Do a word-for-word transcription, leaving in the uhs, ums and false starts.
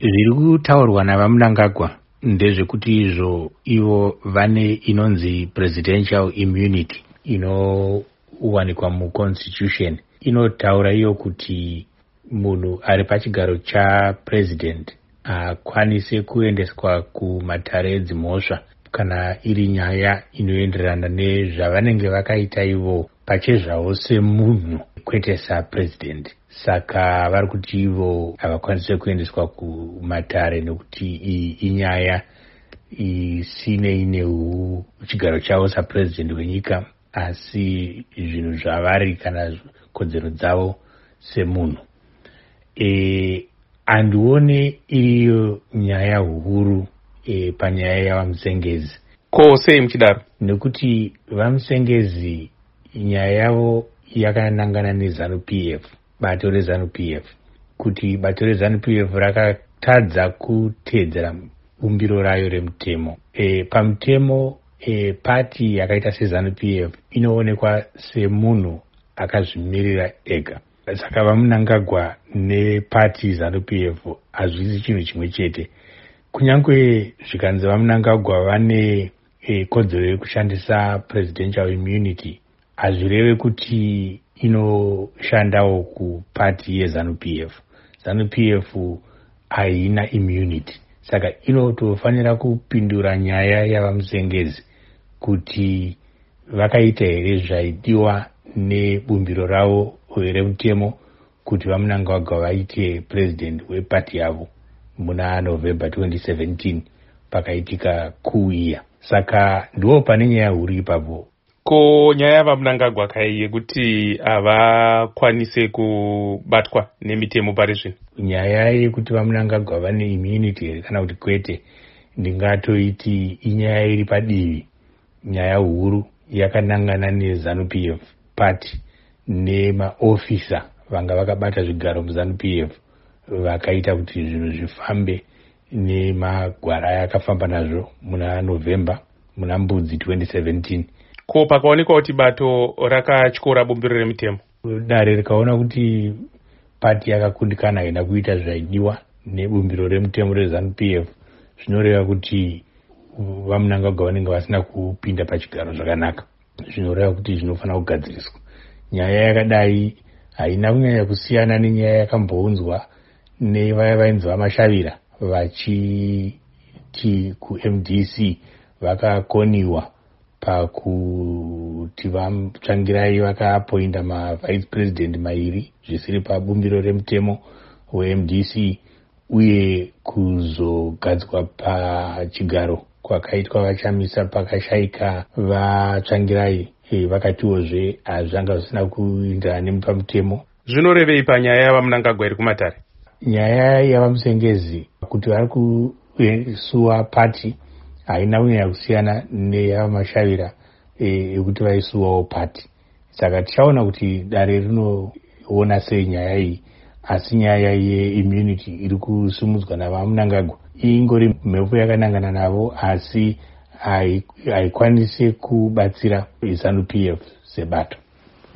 Zviri kutaurwa navaMnangagwa ndezvekuti izvo ivo vane inonzi presidential immunity inowanikwa muconstitution. Inotaura iyo kuti munhu ari pachigaro chapresident akwanise kuendeswa kumatare edzimhosva kana iri nyaya inoenderana nezvavanenge vakaita ivo pachezvavo semunhu kwete sapresident. Saka vari kuti ivo havakwanise kuendeswa kumatare nekuti iyi inyaya isinei nechigaro chavo sapresident wenyika, asi zvinhu zvavari kana kodzero dzavo semunhu. E, handione iriyo nyaya huru e, panyaya yavamusengezi. Ko sei muchidaro? Nekuti vamusengezi nyaya yavo yakanangana neZanu-P F, bato reZanu-P F, kuti bato reZanu-P F rakatadza kuteedzera bumbiro rayo remutemo. E, pamutemo e, pati yakaita seZanu-P F inoonekwa semunhu akazvimirira ega. Saka vaMnangagwa nepati ZANU-P F hazvisi chinhu chimwe chete. Kunyange zvikanzi vaMnangagwa vane e, kodzero yekushandisa presidential immunity, hazvireve kuti inoshandawo kupati yeZANU-P F. ZANU-P F haina immunity, saka inotofanira kupindura nyaya yavamusengezi kuti vakaita here zvaidiwa nebumbiro ravo remutemo kuti vaMnangagwa vaite president wepati yavo muna November twenty seventeen pakaitika kuuya. Saka ndiwo pane nyaya huru ipapo. Ko nyaya yavaMnangagwa kai yekuti havakwanise kubatwa nemitemo pari zvino? Nyaya yekuti vaMnangagwa vane immunity here kana kuti kwete, ndingatoiti inyaya iri padivi. Nyaya huru yakanangana neZANU-P F party nemaofisa vanga vakabata zvigaro muZANU-P F vakaita kuti zvinhu zvifambe nemagwara yakafamba nazvo muna November muna Mbudzi twenty seventeen. Ko pakaonekwa kuti bato rakatyora bumbiro remutemo, dare rikaona kuti pati yakakundikana haina kuita zvaidiwa nebumbiro remutemo reZANU-P F, zvinoreva kuti vaMnangagwa vanenge vasina kupinda pachigaro zvakanaka, zvinoreva kuti zvinofanira kugadziriswa. Nyaya yakadai haina kunyanya kusiyana nenyaya yakambounzwa nevaya vainzi vaMashavira vachiti kuM D C vakakoniwa pakuti vatsvangirai vakapoinda mavice president mairi zvisiri pabumbiro remutemo weM D C uye kuzogadzwa pachigaro kwakaitwa vachamisa pakashaika vatsvangirai e, vakatiwozve hazvanga zvisina kuinda nepamutemo. Zvinorevei panyaya yavaMnangagwa iri kumatare? Nyaya yavamusengezi kuti vari kusuwa pati haina kunyanya kusiyana neyavaMashavira yekuti e, vaisuwawo pati. Saka tichaona kuti dare rinoona sei nyaya iyi, asi nyaya yeimmunity iri kusumudzwa navaMnangagwa ingori mhepo yakanangana navo, asi haikwanisi kubatsira ZANU-P F sebato.